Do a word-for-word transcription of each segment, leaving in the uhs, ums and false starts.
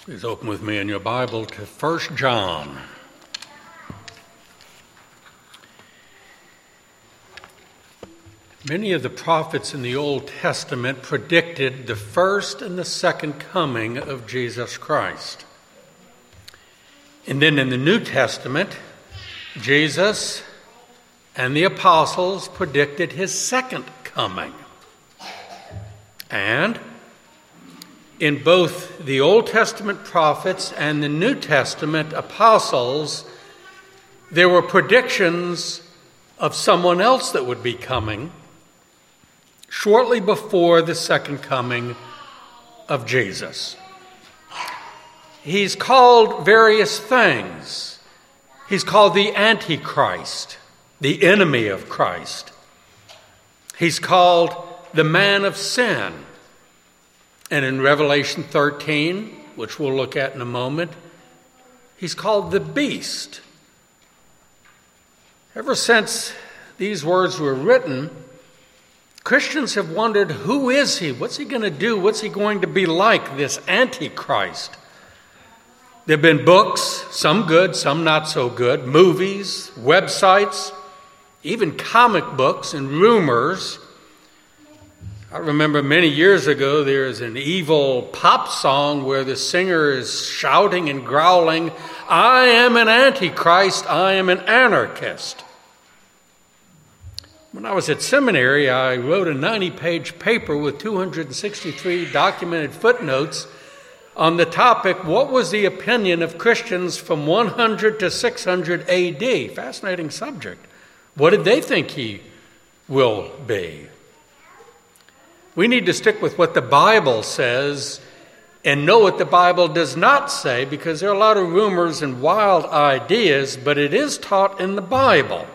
Please open with me in your Bible to First John. Many of the prophets in the Old Testament predicted the first and the second coming of Jesus Christ. And then in the New Testament, Jesus and the apostles predicted his second coming. And in both the Old Testament prophets and the New Testament apostles, there were predictions of someone else that would be coming shortly before the second coming of Jesus. He's called various things. He's called the Antichrist, the enemy of Christ. He's called the man of sin. And in Revelation thirteen, which we'll look at in a moment, he's called the beast. Ever since these words were written, Christians have wondered, who is he? What's he going to do? What's he going to be like, this Antichrist? There have been books, some good, some not so good, movies, websites, even comic books and rumors. I remember many years ago, there's an evil pop song where the singer is shouting and growling, "I am an Antichrist, I am an anarchist." When I was at seminary, I wrote a ninety-page paper with two hundred sixty-three documented footnotes on the topic, what was the opinion of Christians from one hundred to six hundred A D? Fascinating subject. What did they think he will be? We need to stick with what the Bible says and know what the Bible does not say, because there are a lot of rumors and wild ideas, but it is taught in the Bible.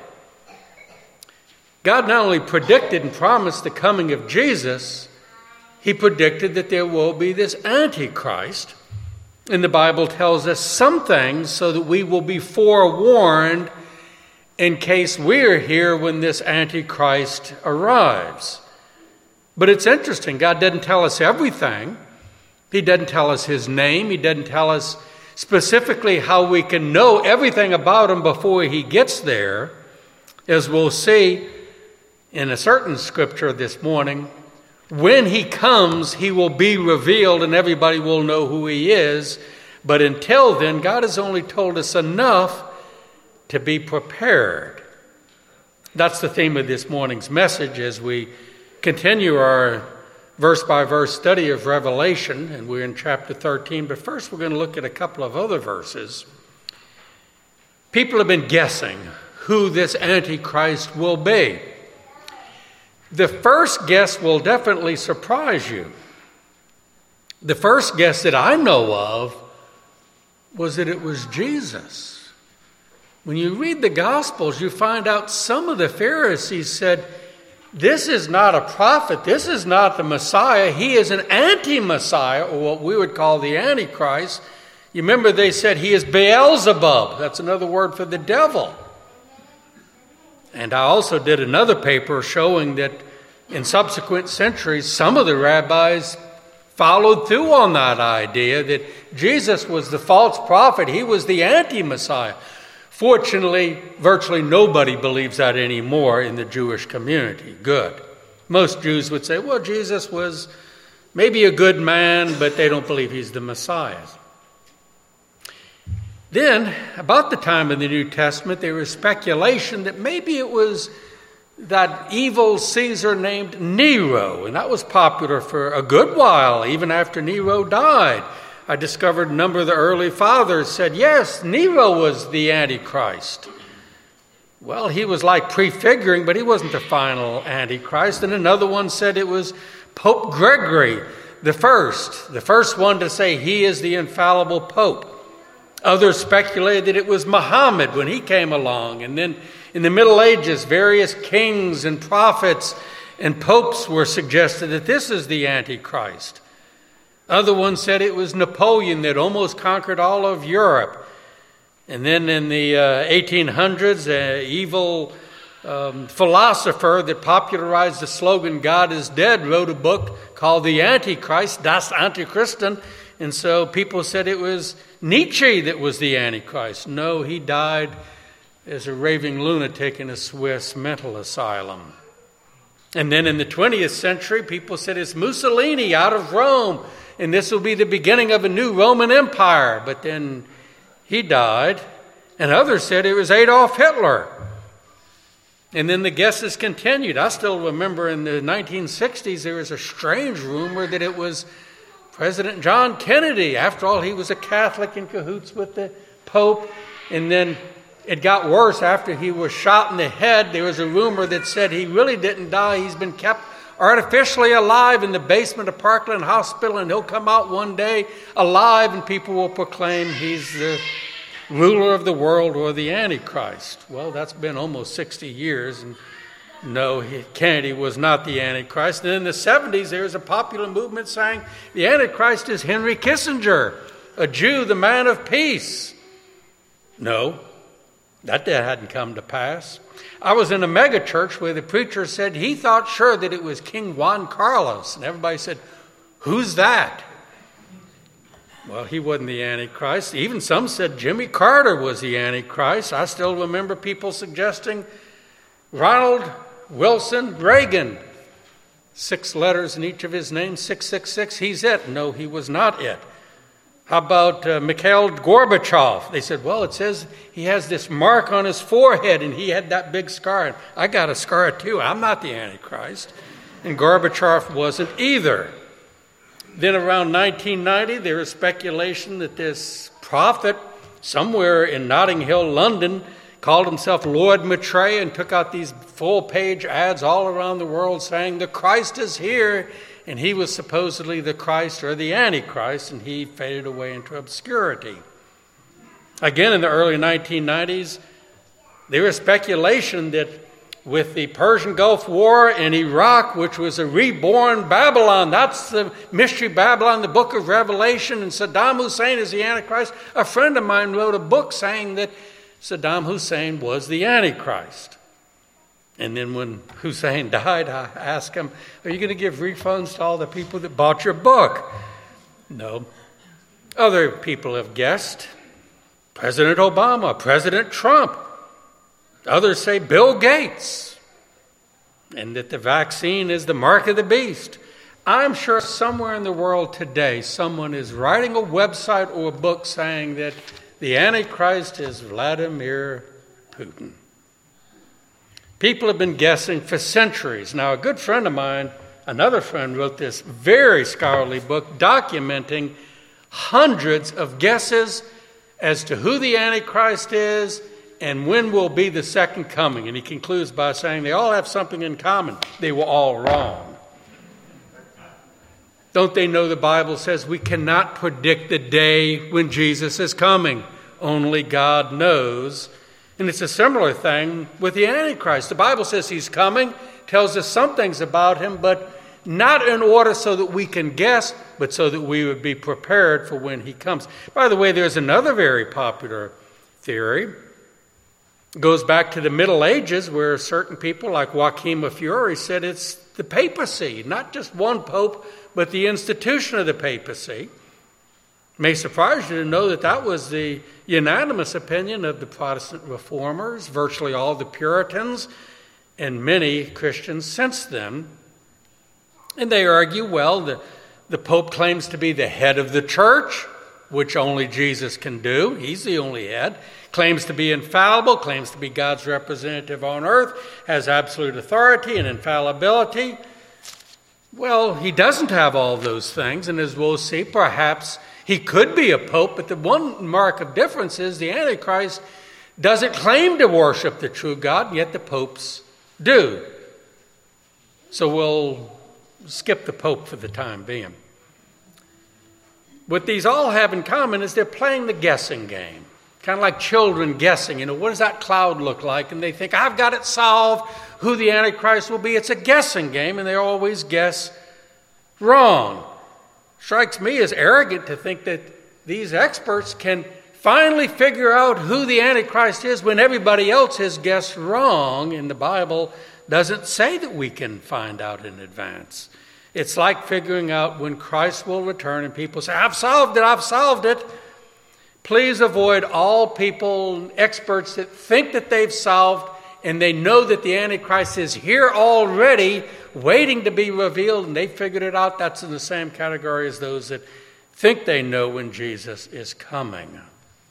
God not only predicted and promised the coming of Jesus, he predicted that there will be this Antichrist. And the Bible tells us some things so that we will be forewarned in case we're here when this Antichrist arrives. But it's interesting, God doesn't tell us everything. He doesn't tell us his name. He doesn't tell us specifically how we can know everything about him before he gets there. As we'll see in a certain scripture this morning, when he comes, he will be revealed and everybody will know who he is. But until then, God has only told us enough to be prepared. That's the theme of this morning's message as we continue our verse-by-verse study of Revelation, and we're in chapter thirteen. But first, we're going to look at a couple of other verses. People have been guessing who this Antichrist will be. The first guess will definitely surprise you. The first guess that I know of was that it was Jesus. When you read the Gospels, you find out some of the Pharisees said, this is not a prophet. This is not the Messiah. He is an anti-Messiah, or what we would call the Antichrist. You remember they said he is Beelzebub. That's another word for the devil. And I also did another paper showing that in subsequent centuries, some of the rabbis followed through on that idea that Jesus was the false prophet. He was the anti-Messiah. Fortunately, virtually nobody believes that anymore in the Jewish community. Good. Most Jews would say, well, Jesus was maybe a good man, but they don't believe he's the Messiah. Then, about the time of the New Testament, there was speculation that maybe it was that evil Caesar named Nero, and that was popular for a good while, even after Nero died. I discovered a number of the early fathers said, yes, Nero was the Antichrist. Well, he was like prefiguring, but he wasn't the final Antichrist. And another one said it was Pope Gregory the First, the first one to say he is the infallible Pope. Others speculated that it was Muhammad when he came along. And then in the Middle Ages, various kings and prophets and popes were suggested that this is the Antichrist. Other ones said it was Napoleon that almost conquered all of Europe. And then in the uh, eighteen hundreds, an evil um, philosopher that popularized the slogan, God is dead, wrote a book called The Antichrist, Das Antichristen, And so people said it was Nietzsche that was the Antichrist. No, he died as a raving lunatic in a Swiss mental asylum. And then in the twentieth century, people said it's Mussolini out of Rome, and this will be the beginning of a new Roman Empire. But then he died, and others said it was Adolf Hitler. And then the guesses continued. I still remember in the nineteen sixties, there was a strange rumor that it was President John Kennedy. After all, he was a Catholic in cahoots with the Pope. And then it got worse after he was shot in the head. There was a rumor that said he really didn't die. He's been kept artificially alive in the basement of Parkland Hospital, and he'll come out one day alive, and people will proclaim he's the ruler of the world or the Antichrist. Well, that's been almost sixty years, and no, he, Kennedy was not the Antichrist. And in the seventies, there was a popular movement saying the Antichrist is Henry Kissinger, a Jew, the man of peace. No, that hadn't come to pass. I was in a mega church where the preacher said he thought sure that it was King Juan Carlos. And everybody said, who's that? Well, he wasn't the Antichrist. Even some said Jimmy Carter was the Antichrist. I still remember people suggesting Ronald Wilson Reagan. Six letters in each of his names, six six six. He's it. No, he was not it. How about uh, Mikhail Gorbachev? They said, well, it says he has this mark on his forehead, and he had that big scar. I got a scar too. I'm not the Antichrist. And Gorbachev wasn't either. Then around nineteen ninety, there was speculation that this prophet somewhere in Notting Hill, London, called himself Lord Maitreya and took out these full-page ads all around the world saying, the Christ is here. And he was supposedly the Christ or the Antichrist, and he faded away into obscurity. Again, in the early nineteen nineties, there was speculation that with the Persian Gulf War in Iraq, which was a reborn Babylon, that's the mystery Babylon, the book of Revelation, and Saddam Hussein is the Antichrist. A friend of mine wrote a book saying that Saddam Hussein was the Antichrist. And then when Hussein died, I asked him, are you going to give refunds to all the people that bought your book? No. Other people have guessed. President Obama, President Trump. Others say Bill Gates. And that the vaccine is the mark of the beast. I'm sure somewhere in the world today, someone is writing a website or a book saying that the Antichrist is Vladimir Putin. People have been guessing for centuries. Now, a good friend of mine, another friend, wrote this very scholarly book documenting hundreds of guesses as to who the Antichrist is and when will be the second coming. And he concludes by saying they all have something in common. They were all wrong. Don't they know the Bible says we cannot predict the day when Jesus is coming? Only God knows. And it's a similar thing with the Antichrist. The Bible says he's coming, tells us some things about him, but not in order so that we can guess, but so that we would be prepared for when he comes. By the way, there's another very popular theory. It goes back to the Middle Ages, where certain people like Joachim of Fiore said it's the papacy, not just one pope, but the institution of the papacy. It may surprise you to know that that was the unanimous opinion of the Protestant reformers, virtually all the Puritans, and many Christians since then. And they argue, well, the, the Pope claims to be the head of the church, which only Jesus can do. He's the only head. Claims to be infallible, claims to be God's representative on earth, has absolute authority and infallibility. Well, he doesn't have all those things, and as we'll see, perhaps he could be a pope, but the one mark of difference is the Antichrist doesn't claim to worship the true God, and yet the popes do. So we'll skip the pope for the time being. What these all have in common is they're playing the guessing game. Kind of like children guessing, you know, what does that cloud look like? And they think, I've got it solved, who the Antichrist will be. It's a guessing game, and they always guess wrong. Strikes me as arrogant to think that these experts can finally figure out who the Antichrist is when everybody else has guessed wrong, and the Bible doesn't say that we can find out in advance. It's like figuring out when Christ will return and people say, I've solved it, I've solved it. Please avoid all people, experts that think that they've solved and they know that the Antichrist is here already, waiting to be revealed, and they figured it out. That's in the same category as those that think they know when Jesus is coming.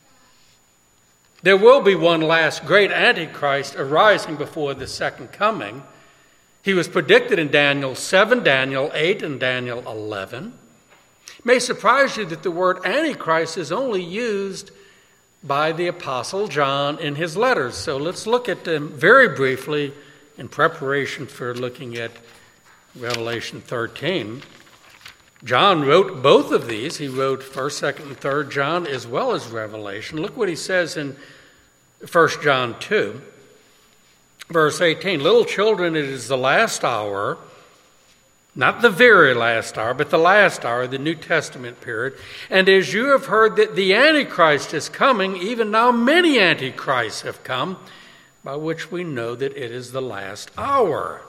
There will be one last great Antichrist arising before the second coming. He was predicted in Daniel seven, Daniel eight, and Daniel eleven. It may surprise you that the word Antichrist is only used by the Apostle John in his letters. So let's look at them very briefly in preparation for looking at Revelation thirteen. John wrote both of these. He wrote first, second, and third John as well as Revelation. Look what he says in First John two, verse eighteen. Little children, it is the last hour, not the very last hour, but the last hour, the New Testament period. And as you have heard that the Antichrist is coming, even now many Antichrists have come, by which we know that it is the last hour.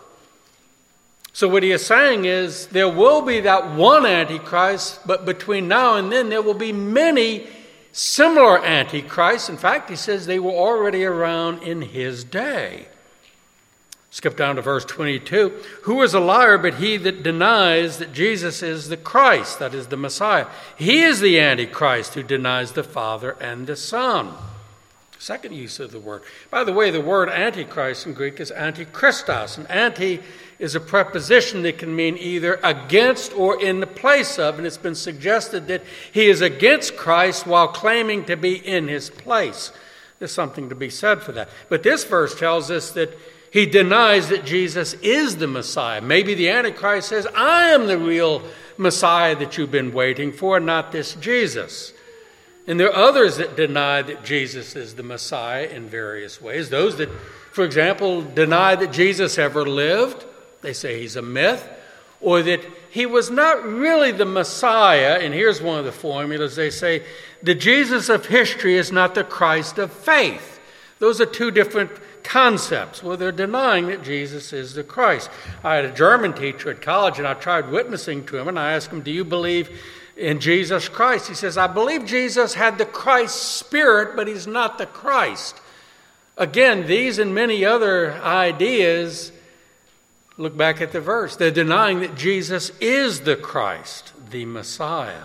So what he is saying is there will be that one Antichrist, but between now and then there will be many similar Antichrists. In fact, he says they were already around in his day. Skip down to verse twenty-two. Who is a liar but he that denies that Jesus is the Christ, that is the Messiah? He is the Antichrist who denies the Father and the Son. Second use of the word. By the way, the word Antichrist in Greek is antichristos. And anti is a preposition that can mean either against or in the place of. And it's been suggested that he is against Christ while claiming to be in his place. There's something to be said for that. But this verse tells us that he denies that Jesus is the Messiah. Maybe the Antichrist says, I am the real Messiah that you've been waiting for, not this Jesus. And there are others that deny that Jesus is the Messiah in various ways. Those that, for example, deny that Jesus ever lived. They say he's a myth. Or that he was not really the Messiah. And here's one of the formulas. They say, the Jesus of history is not the Christ of faith. Those are two different concepts. Well, they're denying that Jesus is the Christ. I had a German teacher at college, and I tried witnessing to him, and I asked him, do you believe in Jesus Christ? He says, I believe Jesus had the Christ spirit, but he's not the Christ. Again, these and many other ideas, look back at the verse. They're denying that Jesus is the Christ, the Messiah.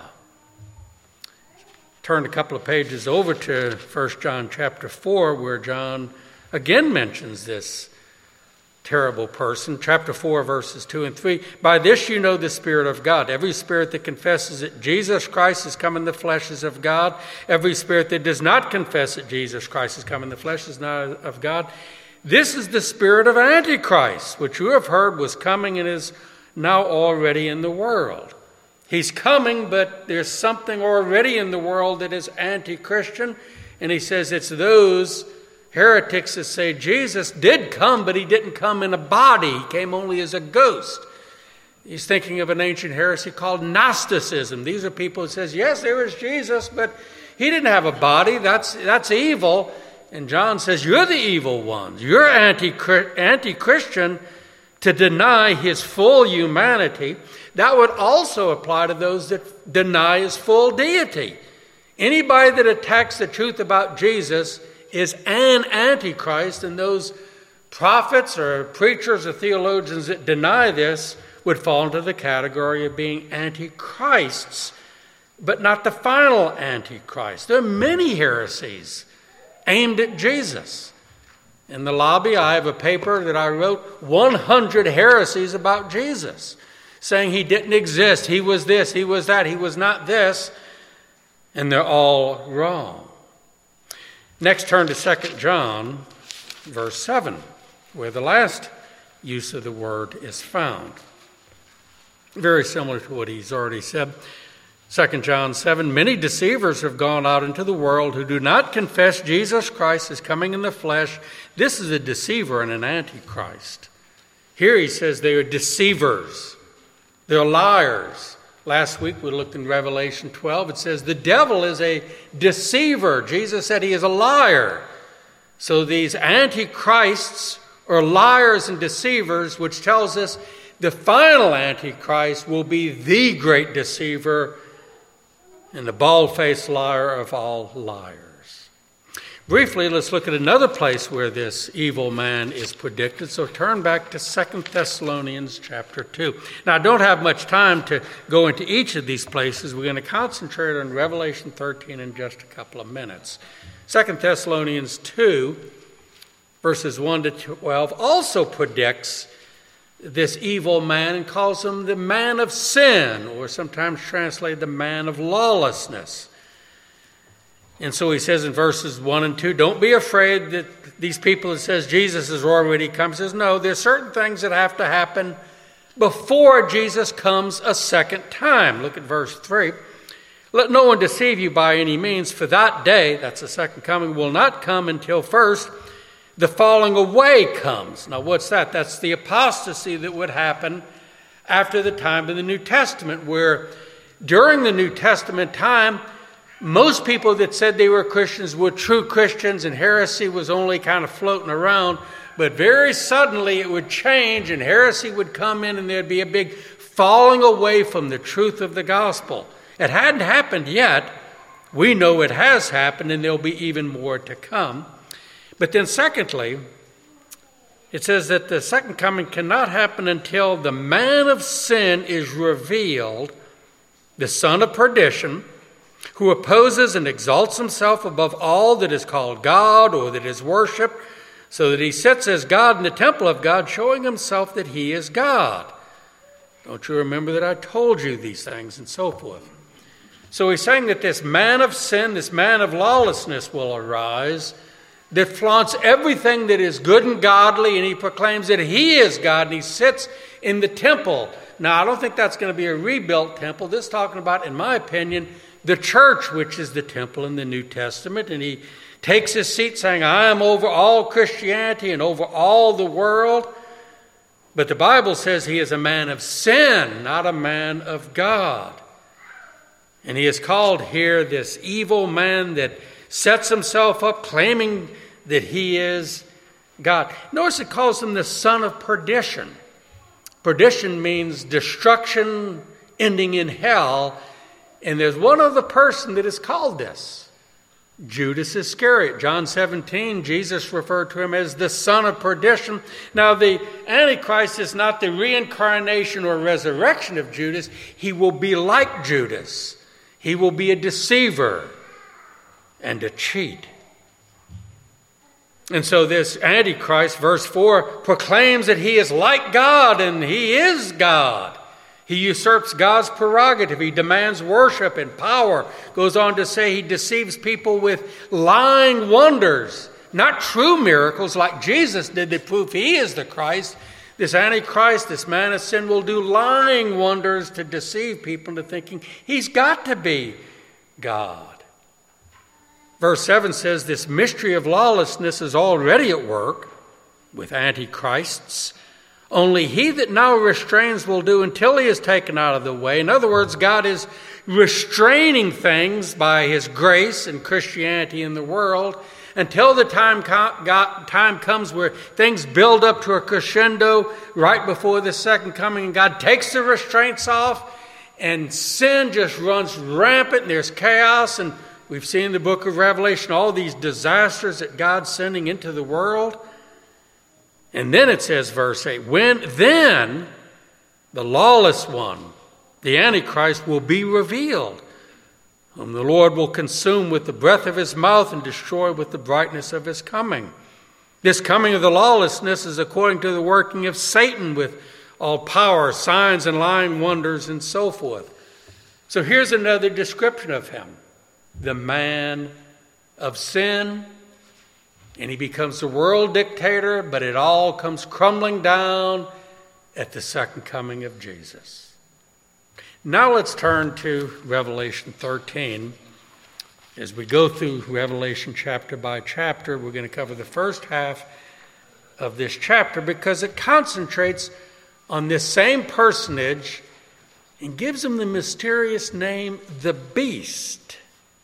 Turn a couple of pages over to First John chapter four, where John again mentions this terrible person. Chapter four, verses two and three. By this you know the Spirit of God. Every spirit that confesses that Jesus Christ has come in the flesh is of God. Every spirit that does not confess that Jesus Christ has come in the flesh is not of God. This is the spirit of Antichrist, which you have heard was coming and is now already in the world. He's coming, but there's something already in the world that is anti-Christian. And he says it's those heretics that say Jesus did come, but he didn't come in a body. He came only as a ghost. He's thinking of an ancient heresy called Gnosticism. These are people who says, yes, there is Jesus, but he didn't have a body. That's, that's evil. And John says, you're the evil ones. You're anti, anti-Christian to deny his full humanity. That would also apply to those that deny his full deity. Anybody that attacks the truth about Jesus is an antichrist, and those prophets or preachers or theologians that deny this would fall into the category of being antichrists, but not the final antichrist. There are many heresies aimed at Jesus. In the lobby, I have a paper that I wrote, one hundred heresies about Jesus, saying he didn't exist, he was this, he was that, he was not this, and they're all wrong. Next, turn to Second John, verse seven, where the last use of the word is found. Very similar to what he's already said. Second John seven, many deceivers have gone out into the world who do not confess Jesus Christ as coming in the flesh. This is a deceiver and an antichrist. Here he says they are deceivers. They're liars. Last week we looked in Revelation twelve. It says the devil is a deceiver. Jesus said he is a liar. So these antichrists are liars and deceivers, which tells us the final Antichrist will be the great deceiver and the bald-faced liar of all liars. Briefly, let's look at another place where this evil man is predicted. So turn back to Second Thessalonians chapter two. Now, I don't have much time to go into each of these places. We're going to concentrate on Revelation thirteen in just a couple of minutes. Second Thessalonians two, verses one to twelve, also predicts this evil man and calls him the man of sin, or sometimes translated the man of lawlessness. And so he says in verses one and two, don't be afraid that these people, it says Jesus has already come. He says, no, there's certain things that have to happen before Jesus comes a second time. Look at verse three. Let no one deceive you by any means, for that day, that's the second coming, will not come until first the falling away comes. Now what's that? That's the apostasy that would happen after the time of the New Testament, where during the New Testament time, most people that said they were Christians were true Christians, and heresy was only kind of floating around. But very suddenly it would change, and heresy would come in, and there'd be a big falling away from the truth of the gospel. It hadn't happened yet. We know it has happened, and there'll be even more to come. But then secondly, it says that the second coming cannot happen until the man of sin is revealed, the son of perdition, who opposes and exalts himself above all that is called God or that is worshipped, so that he sits as God in the temple of God, showing himself that he is God. Don't you remember that I told you these things, and so forth. So he's saying that this man of sin, this man of lawlessness will arise, that flaunts everything that is good and godly, and he proclaims that he is God, and he sits in the temple. Now, I don't think that's going to be a rebuilt temple. This is talking about, in my opinion, the church, which is the temple in the New Testament. And he takes his seat saying, I am over all Christianity and over all the world. But the Bible says he is a man of sin, not a man of God. And he is called here this evil man that sets himself up claiming that he is God. Notice it calls him the son of perdition. Perdition means destruction ending in hell. And there's one other person that is called this, Judas Iscariot. John seventeen, Jesus referred to him as the son of perdition. Now, the Antichrist is not the reincarnation or resurrection of Judas. He will be like Judas. He will be a deceiver and a cheat. And so this Antichrist, verse four, proclaims that he is like God, and he is God. He usurps God's prerogative. He demands worship and power. Goes on to say he deceives people with lying wonders, not true miracles like Jesus did that prove he is the Christ. This Antichrist, this man of sin, will do lying wonders to deceive people into thinking he's got to be God. Verse seven says this mystery of lawlessness is already at work with antichrists. Only he that now restrains will do until he is taken out of the way. In other words, God is restraining things by his grace and Christianity in the world until the time, com- God, time comes where things build up to a crescendo right before the second coming, and God takes the restraints off, and sin just runs rampant, and there's chaos. And we've seen in the book of Revelation all these disasters that God's sending into the world. And then it says, verse eight, when then the lawless one, the Antichrist, will be revealed, whom the Lord will consume with the breath of his mouth and destroy with the brightness of his coming. This coming of the lawlessness is according to the working of Satan with all power, signs and lying wonders and so forth. So here's another description of him, the man of sin. And he becomes the world dictator, but it all comes crumbling down at the second coming of Jesus. Now let's turn to Revelation thirteen. As we go through Revelation chapter by chapter, we're going to cover the first half of this chapter because it concentrates on this same personage and gives him the mysterious name, the Beast.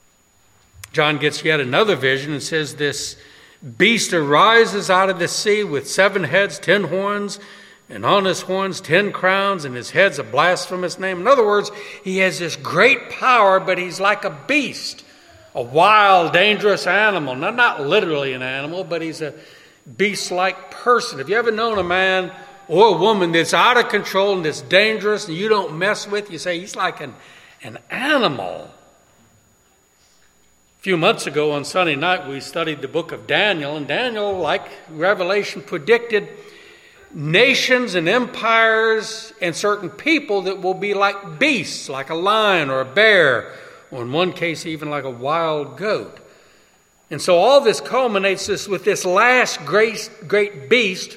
John gets yet another vision and says this beast arises out of the sea with seven heads, ten horns, and on his horns ten crowns, and his head's a blasphemous name. In other words, he has this great power, but he's like a beast, a wild, dangerous animal. Not, not literally an animal, but he's a beast-like person. Have you ever known a man or a woman that's out of control and that's dangerous and you don't mess with? You say he's like an, an animal. A few months ago on Sunday night, we studied the book of Daniel, and Daniel, like Revelation, predicted nations and empires and certain people that will be like beasts, like a lion or a bear, or in one case even like a wild goat. And so all this culminates this with this last great, great beast.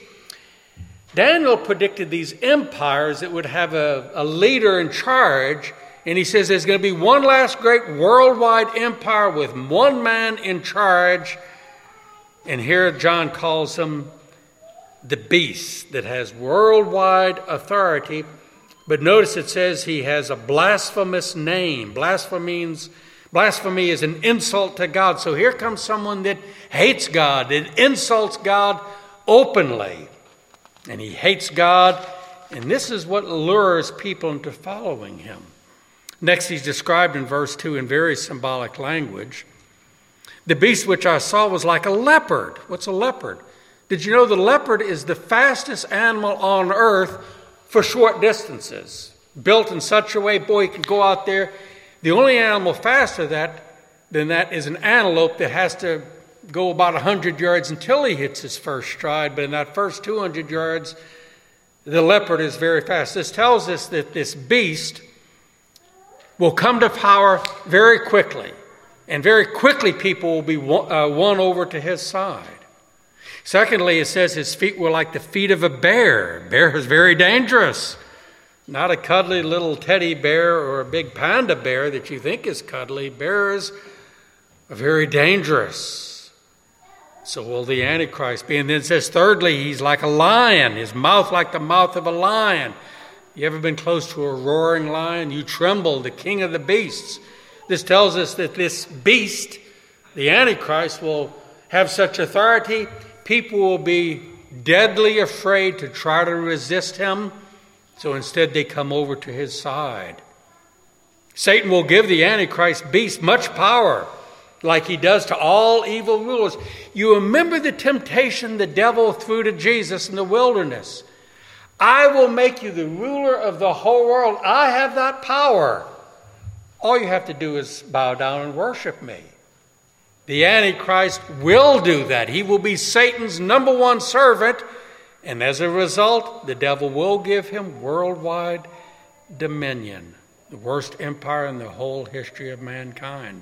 Daniel predicted these empires that would have a, a leader in charge, and he says there's going to be one last great worldwide empire with one man in charge, and here John calls him the beast that has worldwide authority. But notice it says he has a blasphemous name. Blasphemy means, blasphemy is an insult to God. So here comes someone that hates God, that insults God openly. And he hates God, and this is what lures people into following him. Next, he's described in verse two in very symbolic language. The beast which I saw was like a leopard. What's a leopard? Did you know the leopard is the fastest animal on earth for short distances? Built in such a way, boy, you can go out there. The only animal faster that, than that is an antelope that has to go about one hundred yards until he hits his first stride. But in that first two hundred yards, the leopard is very fast. This tells us that this beast will come to power very quickly. And very quickly people will be won, uh, won over to his side. Secondly, it says his feet were like the feet of a bear. Bear is very dangerous. Not a cuddly little teddy bear or a big panda bear that you think is cuddly. Bears are very dangerous. So will the Antichrist be. And then it says thirdly, he's like a lion. His mouth like the mouth of a lion. You ever been close to a roaring lion? You tremble, the king of the beasts. This tells us that this beast, the Antichrist, will have such authority. People will be deadly afraid to try to resist him, so instead they come over to his side. Satan will give the Antichrist beast much power, like he does to all evil rulers. You remember the temptation the devil threw to Jesus in the wilderness. I will make you the ruler of the whole world. I have that power. All you have to do is bow down and worship me. The Antichrist will do that. He will be Satan's number one servant, and as a result, the devil will give him worldwide dominion, the worst empire in the whole history of mankind.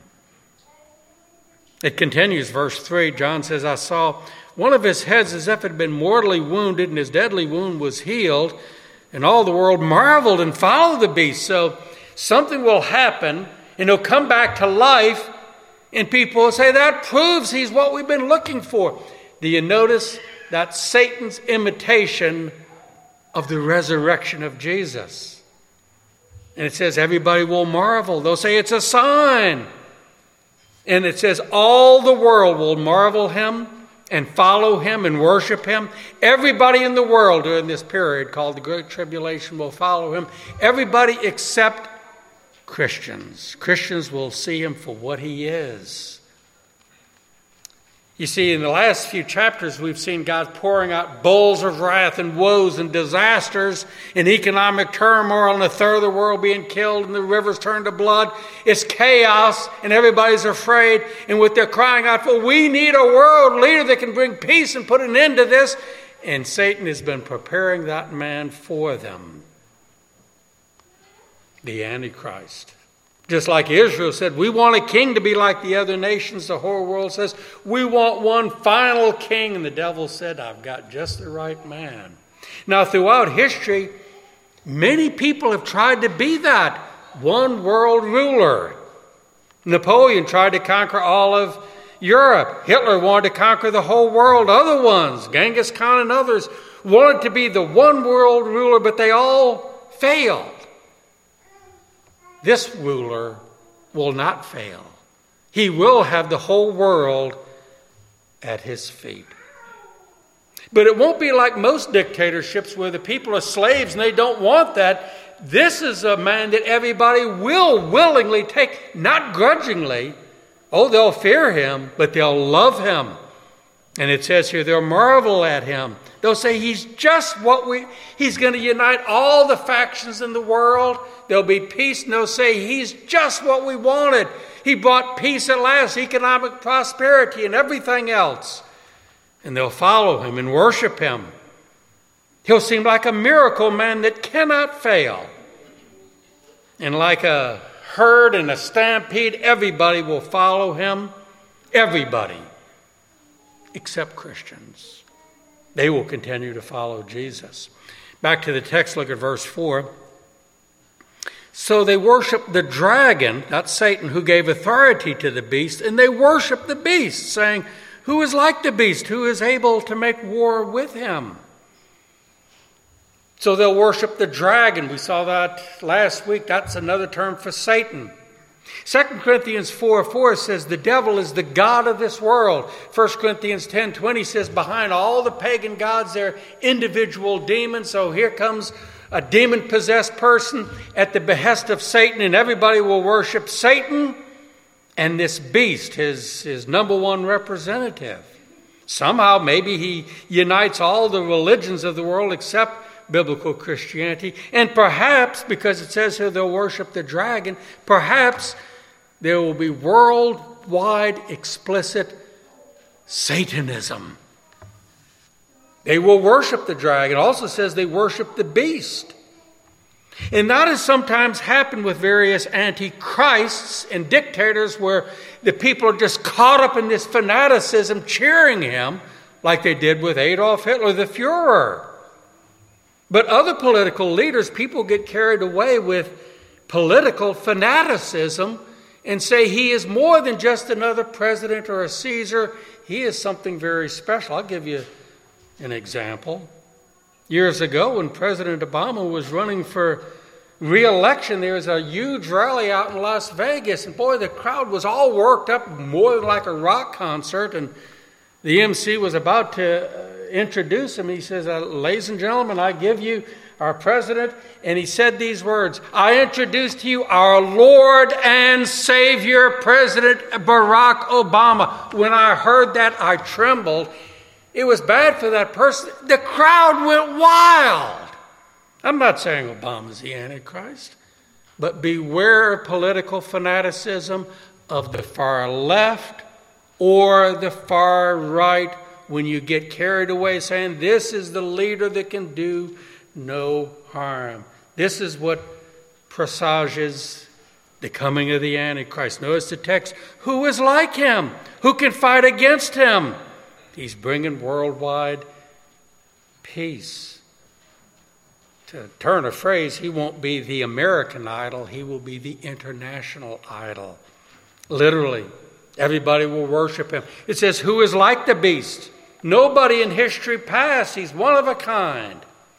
It continues, verse three, John says, I saw one of his heads as if it had been mortally wounded, and his deadly wound was healed, and all the world marveled and followed the beast. So something will happen, and he'll come back to life, and people will say, that proves he's what we've been looking for. Do you notice that's Satan's imitation of the resurrection of Jesus? And it says everybody will marvel. They'll say it's a sign. And it says all the world will marvel him and follow him and worship him. Everybody in the world during this period called the Great Tribulation will follow him. Everybody except Christians. Christians will see him for what he is. You see, in the last few chapters, we've seen God pouring out bowls of wrath and woes and disasters and economic turmoil and a third of the world being killed and the rivers turned to blood. It's chaos and everybody's afraid. And what they're crying out for, we need a world leader that can bring peace and put an end to this. And Satan has been preparing that man for them. The Antichrist. Just like Israel said, we want a king to be like the other nations. The whole world says, we want one final king. And the devil said, I've got just the right man. Now, throughout history, many people have tried to be that one world ruler. Napoleon tried to conquer all of Europe. Hitler wanted to conquer the whole world. Other ones, Genghis Khan and others, wanted to be the one world ruler, but they all failed. This ruler will not fail. He will have the whole world at his feet. But it won't be like most dictatorships where the people are slaves and they don't want that. This is a man that everybody will willingly take, not grudgingly. Oh, they'll fear him, but they'll love him. And it says here, they'll marvel at him. They'll say he's just what we, he's going to unite all the factions in the world. There'll be peace, and they'll say he's just what we wanted. He brought peace at last, economic prosperity, and everything else. And they'll follow him and worship him. He'll seem like a miracle man that cannot fail. And like a herd in a stampede, everybody will follow him. Everybody. Except Christians. They will continue to follow Jesus. Back to the text, look at verse four. So they worship the dragon, not Satan, who gave authority to the beast, and they worship the beast, saying, who is like the beast? Who is able to make war with him? So they'll worship the dragon. We saw that last week. That's another term for Satan. Second Corinthians four four says the devil is the god of this world. First Corinthians ten twenty says behind all the pagan gods there are individual demons. So here comes a demon-possessed person at the behest of Satan, and everybody will worship Satan and this beast, his, his number one representative. Somehow maybe he unites all the religions of the world except biblical Christianity. And perhaps, because it says here they'll worship the dragon, perhaps there will be worldwide explicit Satanism. They will worship the dragon. It also says they worship the beast. And that has sometimes happened with various antichrists and dictators where the people are just caught up in this fanaticism cheering him like they did with Adolf Hitler, the Fuhrer. But other political leaders, people get carried away with political fanaticism and say he is more than just another president or a Caesar. He is something very special. I'll give you an example. Years ago, when President Obama was running for re-election, there was a huge rally out in Las Vegas. And boy, the crowd was all worked up, more than like a rock concert. And the M C was about to uh, introduce him. He says, uh, ladies and gentlemen, I give you our president. And he said these words, I introduce to you our Lord and Savior, President Barack Obama. When I heard that, I trembled. It was bad for that person. The crowd went wild. I'm not saying Obama's the Antichrist, but beware of political fanaticism of the far left or the far right when you get carried away saying this is the leader that can do no harm. This is what presages the coming of the Antichrist. Notice the text, who is like him? Who can fight against him? He's bringing worldwide peace. To turn a phrase, he won't be the American idol, he will be the international idol. Literally, everybody will worship him. It says, who is like the beast? Nobody in history past. He's one of a kind.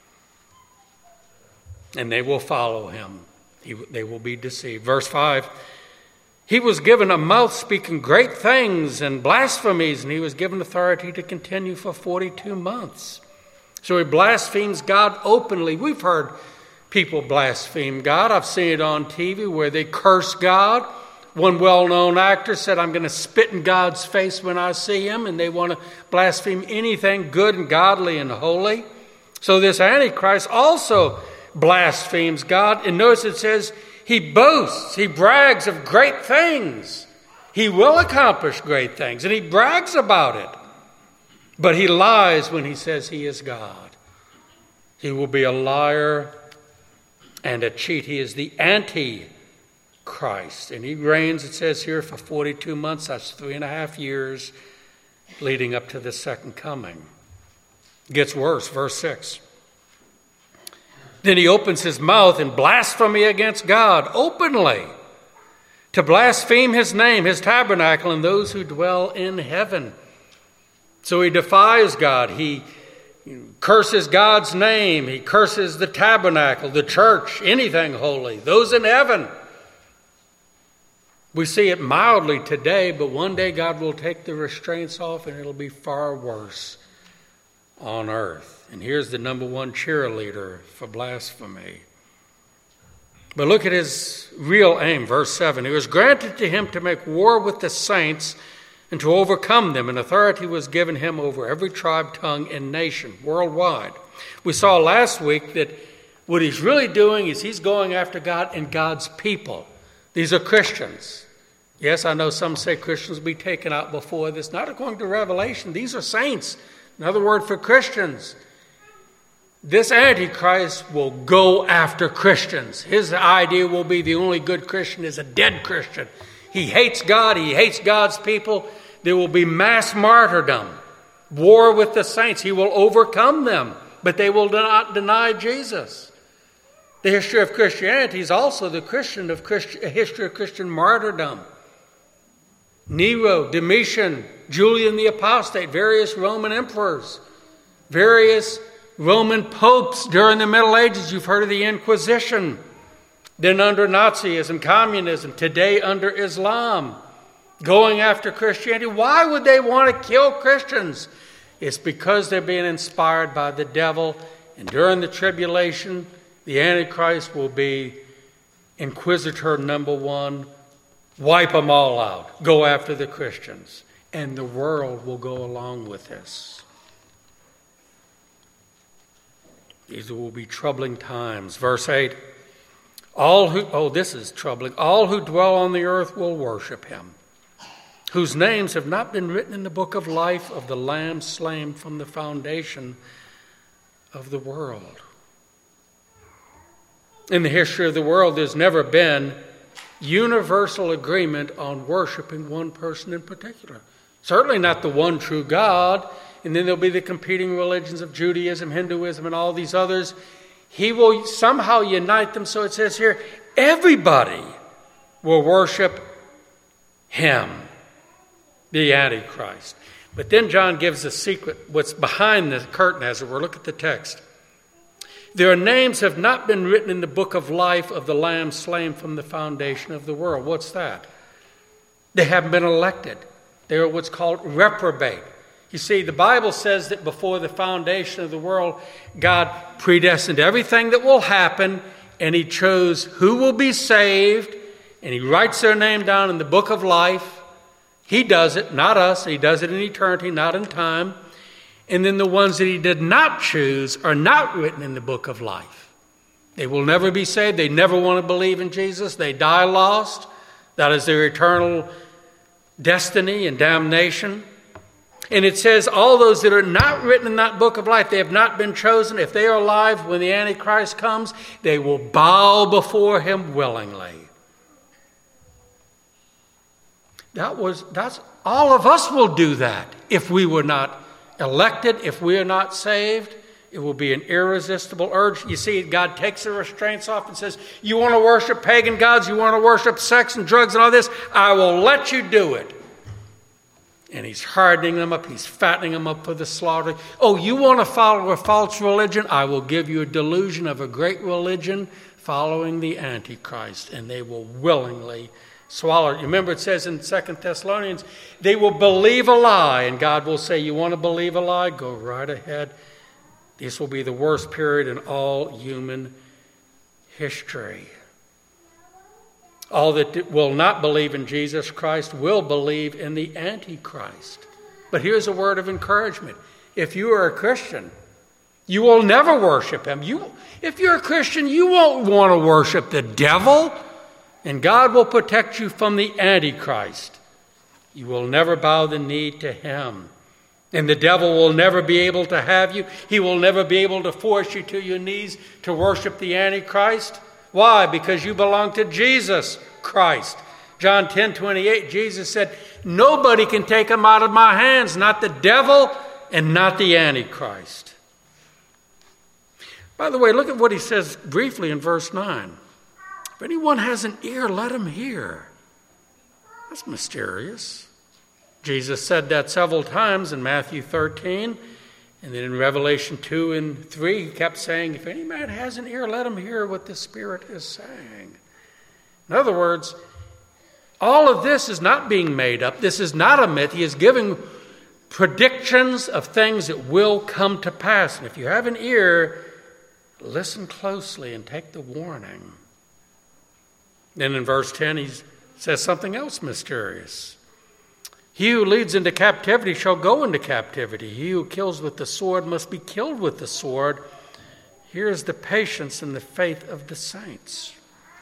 And they will follow him. He, they will be deceived. Verse five, he was given a mouth speaking great things and blasphemies, and he was given authority to continue for forty-two months. So he blasphemes God openly. We've heard people blaspheme God. I've seen it on T V where they curse God. One well-known actor said, I'm going to spit in God's face when I see him, and they want to blaspheme anything good and godly and holy. So this Antichrist also blasphemes God. And notice it says, he boasts, he brags of great things. He will accomplish great things, and he brags about it. But he lies when he says he is God. He will be a liar and a cheat. He is the Antichrist. And he reigns, it says here, for forty-two months. That's three and a half years leading up to the second coming. It gets worse, verse six. Then he opens his mouth in blasphemy against God openly, to blaspheme his name, his tabernacle, and those who dwell in heaven. So he defies God. He curses God's name. He curses the tabernacle, the church, anything holy, those in heaven. We see it mildly today, but one day God will take the restraints off and it'll be far worse on earth. And here's the number one cheerleader for blasphemy. But look at his real aim, verse seven. It was granted to him to make war with the saints and to overcome them, and authority was given him over every tribe, tongue, and nation worldwide. We saw last week that what he's really doing is he's going after God and God's people. These are Christians. Yes, I know some say Christians will be taken out before this. Not according to Revelation. These are saints. Another word for Christians. This Antichrist will go after Christians. His idea will be the only good Christian is a dead Christian. He hates God. He hates God's people. There will be mass martyrdom. War with the saints. He will overcome them. But they will not deny Jesus. The history of Christianity is also the Christian of Christi- history of Christian martyrdom. Nero, Domitian, Julian the Apostate, various Roman emperors, various Roman popes during the Middle Ages. You've heard of the Inquisition. Then under Nazism, communism, today under Islam, going after Christianity. Why would they want to kill Christians? It's because they're being inspired by the devil. And during the tribulation, the Antichrist will be inquisitor number one. Wipe them all out. Go after the Christians. And the world will go along with this. These will be troubling times. Verse eight. All who, oh, this is troubling. All who dwell on the earth will worship him, whose names have not been written in the book of life of the Lamb slain from the foundation of the world. In the history of the world, there's never been universal agreement on worshiping one person in particular. Certainly not the one true God. And then there'll be the competing religions of Judaism, Hinduism, and all these others. He will somehow unite them. So it says here, everybody will worship him, the Antichrist. But then John gives a secret, what's behind the curtain, as it were. Look at the text. Their names have not been written in the book of life of the Lamb slain from the foundation of the world. What's that? They haven't been elected. They're what's called reprobate. You see, the Bible says that before the foundation of the world, God predestined everything that will happen, and he chose who will be saved, and he writes their name down in the book of life. He does it, not us. He does it in eternity, not in time. And then the ones that he did not choose are not written in the book of life. They will never be saved. They never want to believe in Jesus. They die lost. That is their eternal destiny and damnation. And it says all those that are not written in that book of life, they have not been chosen. If they are alive when the Antichrist comes, they will bow before him willingly. That was, that's, all of us will do that if we were not elected, if we are not saved. It will be an irresistible urge. You see, God takes the restraints off and says, you want to worship pagan gods, you want to worship sex and drugs and all this, I will let you do it. And he's hardening them up, he's fattening them up for the slaughter. Oh, you want to follow a false religion? I will give you a delusion of a great religion following the Antichrist, and they will willingly swallow it. Remember, it says in Second Thessalonians, they will believe a lie, and God will say, you want to believe a lie? Go right ahead. This will be the worst period in all human history. All that will not believe in Jesus Christ will believe in the Antichrist. But here's a word of encouragement. If you are a Christian, you will never worship him. You, if you're a Christian, you won't want to worship the devil. And God will protect you from the Antichrist. You will never bow the knee to him. And the devil will never be able to have you. He will never be able to force you to your knees to worship the Antichrist. Why? Because you belong to Jesus Christ. John ten twenty-eight, Jesus said, nobody can take him out of my hands, not the devil and not the Antichrist. By the way, look at what he says briefly in verse nine. If anyone has an ear, let him hear. That's mysterious. Jesus said that several times in Matthew thirteen. And then in Revelation two and three, he kept saying, if any man has an ear, let him hear what the Spirit is saying. In other words, all of this is not being made up. This is not a myth. He is giving predictions of things that will come to pass. And if you have an ear, listen closely and take the warning. Then in verse ten, he says something else mysterious. He who leads into captivity shall go into captivity. He who kills with the sword must be killed with the sword. Here is the patience and the faith of the saints.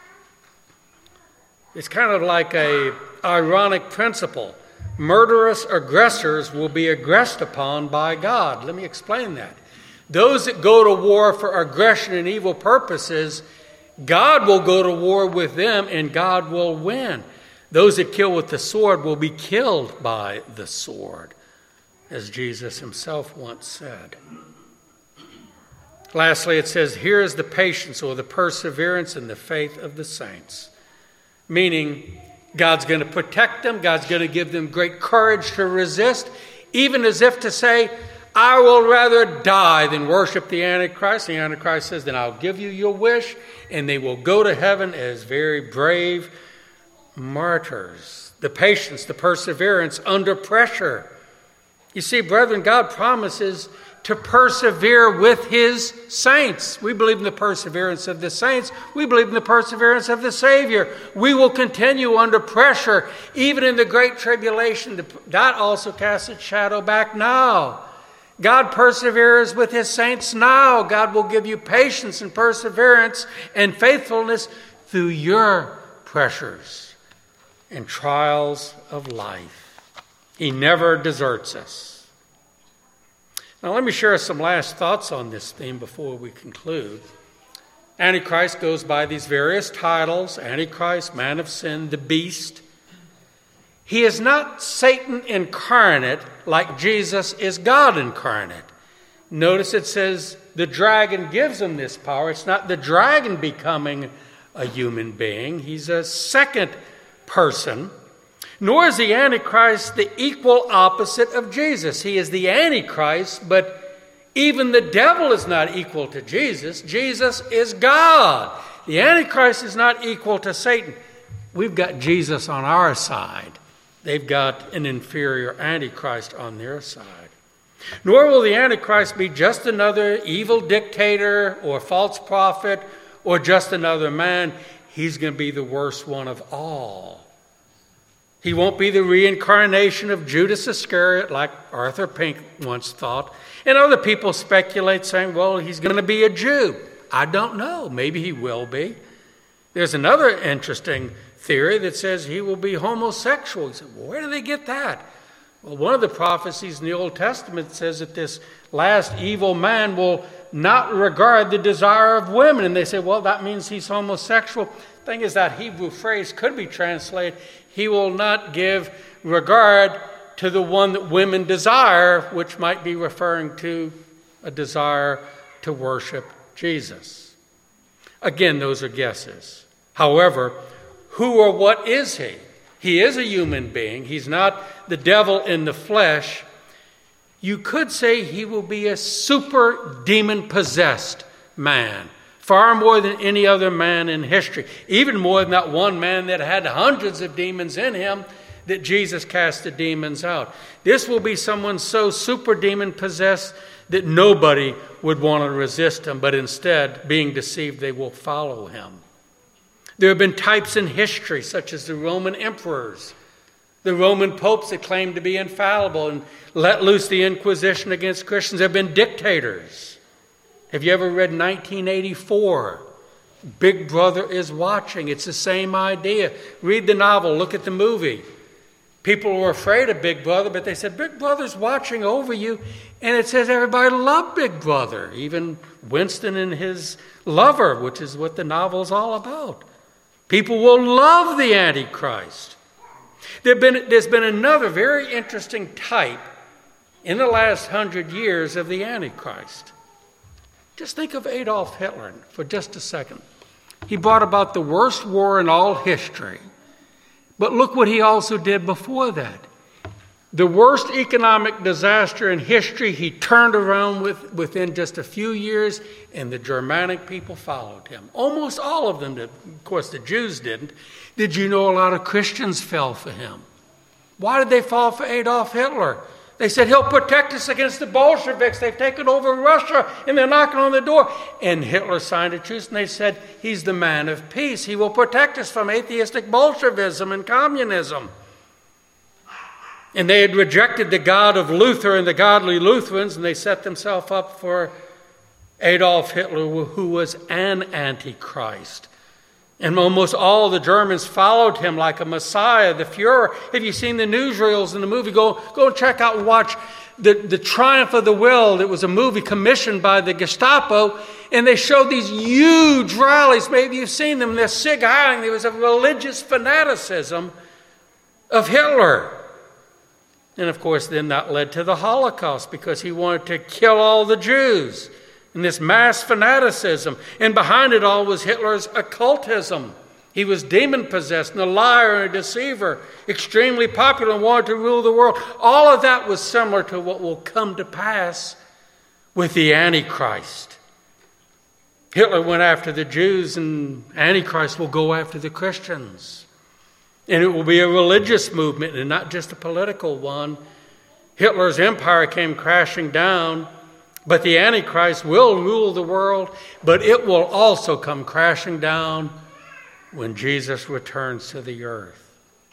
It's kind of like a ironic principle. Murderous aggressors will be aggressed upon by God. Let me explain that. Those that go to war for aggression and evil purposes, God will go to war with them and God will win. Those that kill with the sword will be killed by the sword, as Jesus himself once said. Lastly, it says, here is the patience or the perseverance and the faith of the saints. Meaning, God's going to protect them. God's going to give them great courage to resist, even as if to say, I will rather die than worship the Antichrist. The Antichrist says, then I'll give you your wish, and they will go to heaven as very brave martyrs. The patience, the perseverance under pressure. You see, brethren, God promises to persevere with his saints. We believe in the perseverance of the saints. We believe in the perseverance of the Savior. We will continue under pressure, even in the great tribulation. God also casts its shadow back now. God perseveres with his saints now. God will give you patience and perseverance and faithfulness through your pressures and trials of life. He never deserts us. Now let me share some last thoughts on this theme before we conclude. Antichrist goes by these various titles: Antichrist, Man of Sin, the Beast. He is not Satan incarnate like Jesus is God incarnate. Notice it says the dragon gives him this power. It's not the dragon becoming a human being. He's a second person. Nor is the Antichrist the equal opposite of Jesus. He is the Antichrist, but even the devil is not equal to Jesus. Jesus is God. The Antichrist is not equal to Satan. We've got Jesus on our side. They've got an inferior Antichrist on their side. Nor will the Antichrist be just another evil dictator or false prophet or just another man. He's going to be the worst one of all. He won't be the reincarnation of Judas Iscariot like Arthur Pink once thought. And other people speculate saying, well, he's going to be a Jew. I don't know. Maybe he will be. There's another interesting theory that says he will be homosexual. You say, well, where do they get that? Well, one of the prophecies in the Old Testament says that this last evil man will not regard the desire of women. And they say, well, that means he's homosexual. The thing is, that Hebrew phrase could be translated, he will not give regard to the one that women desire, which might be referring to a desire to worship Jesus. Again, those are guesses. However, who or what is he? He is a human being. He's not the devil in the flesh. You could say he will be a super demon-possessed man, far more than any other man in history, even more than that one man that had hundreds of demons in him that Jesus cast the demons out. This will be someone so super demon-possessed that nobody would want to resist him, but instead, being deceived, they will follow him. There have been types in history, such as the Roman emperors, the Roman popes that claimed to be infallible and let loose the Inquisition against Christians. There have been dictators. Have you ever read nineteen eighty-four? Big Brother is Watching. It's the same idea. Read the novel, look at the movie. People were afraid of Big Brother, but they said, Big Brother's watching over you. And it says everybody loved Big Brother, even Winston and his lover, which is what the novel's all about. People will love the Antichrist. There've been, there's been another very interesting type in the last hundred years of the Antichrist. Just think of Adolf Hitler for just a second. He brought about the worst war in all history. But look what he also did before that. The worst economic disaster in history, he turned around with, within just a few years, and the Germanic people followed him. Almost all of them did. Of course, the Jews didn't. Did you know a lot of Christians fell for him? Why did they fall for Adolf Hitler? They said, he'll protect us against the Bolsheviks. They've taken over Russia, and they're knocking on the door. And Hitler signed a truce, and they said, he's the man of peace. He will protect us from atheistic Bolshevism and communism. And they had rejected the God of Luther and the godly Lutherans, and they set themselves up for Adolf Hitler, who was an antichrist. And almost all the Germans followed him like a Messiah, the Fuhrer. Have you seen the newsreels in the movie? Go, go and check out and watch the, the Triumph of the Will. It was a movie commissioned by the Gestapo, and they showed these huge rallies. Maybe you've seen them. They're Sieg Heiling. There was a religious fanaticism of Hitler. And of course, then that led to the Holocaust because he wanted to kill all the Jews. And this mass fanaticism. And behind it all was Hitler's occultism. He was demon-possessed and a liar and a deceiver, extremely popular and wanted to rule the world. All of that was similar to what will come to pass with the Antichrist. Hitler went after the Jews, and Antichrist will go after the Christians. And it will be a religious movement and not just a political one. Hitler's empire came crashing down. But the Antichrist will rule the world, but it will also come crashing down when Jesus returns to the earth.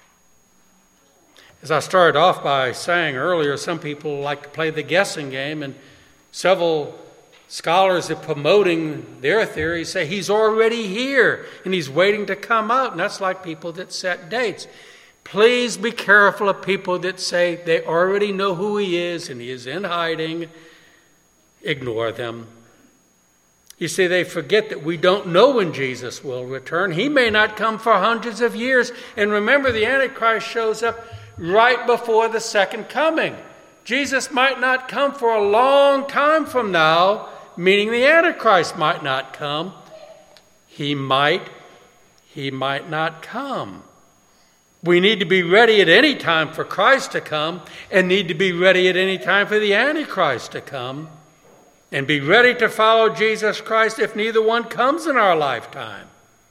As I started off by saying earlier, some people like to play the guessing game, and several scholars are promoting their theory, say he's already here and he's waiting to come out, and that's like people that set dates. Please be careful of people that say they already know who he is and he is in hiding. Ignore them. You see, they forget that we don't know when Jesus will return. He may not come for hundreds of years. And remember, the Antichrist shows up right before the second coming. Jesus might not come for a long time from now, meaning the Antichrist might not come. He might, he might not come. We need to be ready at any time for Christ to come and need to be ready at any time for the Antichrist to come. And be ready to follow Jesus Christ if neither one comes in our lifetime.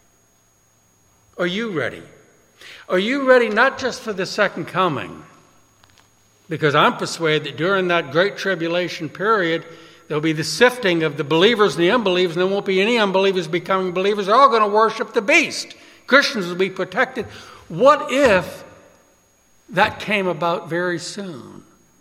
Are you ready? Are you ready not just for the second coming? Because I'm persuaded that during that great tribulation period, there'll be the sifting of the believers and the unbelievers, and there won't be any unbelievers becoming believers. They're all going to worship the beast. Christians will be protected. What if that came about very soon?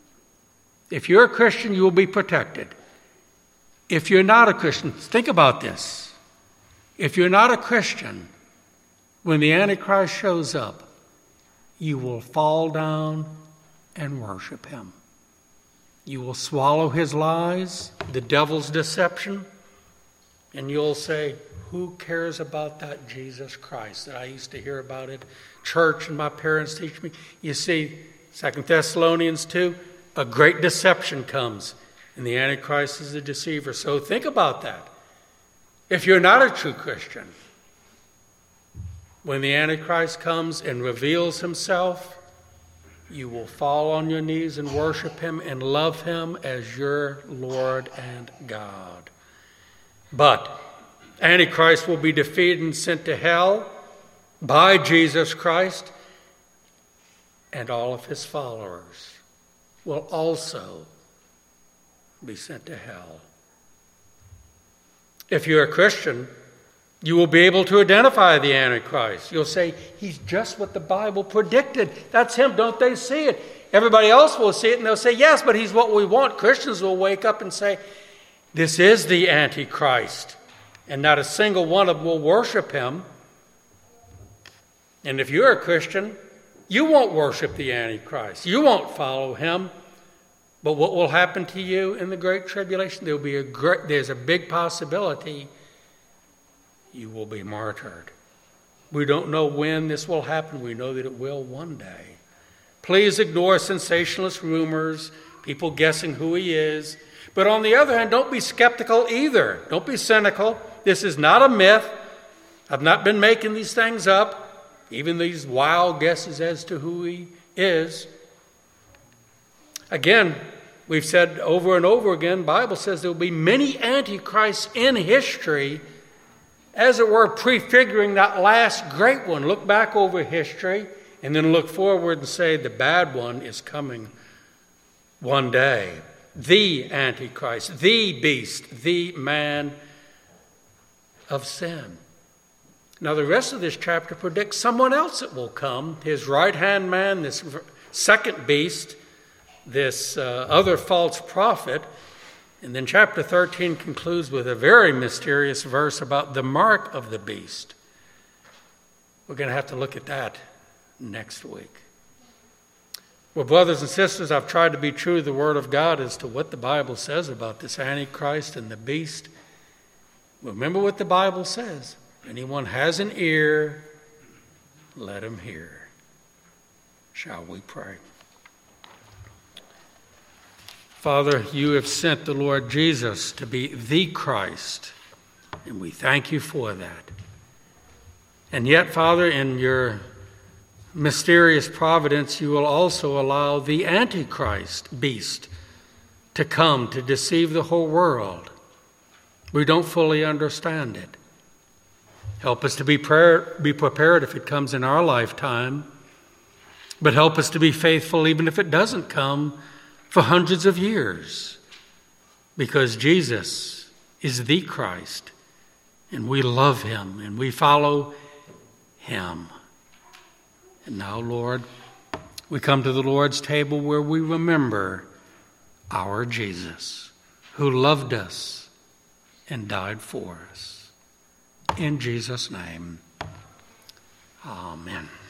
If you're a Christian, you will be protected. If you're not a Christian, think about this. If you're not a Christian, when the Antichrist shows up, you will fall down and worship him. You will swallow his lies, the devil's deception, and you'll say, who cares about that Jesus Christ that I used to hear about at church and my parents teach me? You see, Second Thessalonians two, a great deception comes. And the Antichrist is the deceiver. So think about that. If you're not a true Christian, when the Antichrist comes and reveals himself, you will fall on your knees and worship him and love him as your Lord and God. But Antichrist will be defeated and sent to hell by Jesus Christ, and all of his followers will also be sent to hell. If you're a Christian, you will be able to identify the Antichrist. You'll say, he's just what the Bible predicted. That's him. Don't they see it? Everybody else will see it, and they'll say, yes, but he's what we want. Christians will wake up and say, this is the Antichrist. And not a single one of them will worship him. And if you're a Christian, you won't worship the Antichrist. You won't follow him. But what will happen to you in the Great Tribulation? There'll be a great, there's a big possibility you will be martyred. We don't know when this will happen. We know that it will one day. Please ignore sensationalist rumors, people guessing who he is. But on the other hand, don't be skeptical either. Don't be cynical. This is not a myth. I've not been making these things up, even these wild guesses as to who he is. Again, we've said over and over again, the Bible says there will be many antichrists in history, as it were, prefiguring that last great one. Look back over history and then look forward and say the bad one is coming one day. The Antichrist, the beast, the man of sin. Now the rest of this chapter predicts someone else that will come, his right-hand man, this second beast, this uh, other false prophet. And then chapter thirteen concludes with a very mysterious verse about the mark of the beast. We're going to have to look at that next week. Well, brothers and sisters, I've tried to be true to the Word of God as to what the Bible says about this Antichrist and the beast. Remember what the Bible says. If anyone has an ear, let him hear. Shall we pray? Father, you have sent the Lord Jesus to be the Christ, and we thank you for that. And yet, Father, in your mysterious providence, you will also allow the Antichrist beast to come to deceive the whole world. We don't fully understand it. Help us to be, prayer, be prepared if it comes in our lifetime, but help us to be faithful even if it doesn't come for hundreds of years, because Jesus is the Christ, and we love him, and we follow him. And now, Lord, we come to the Lord's table where we remember our Jesus, who loved us and died for us. In Jesus' name, amen.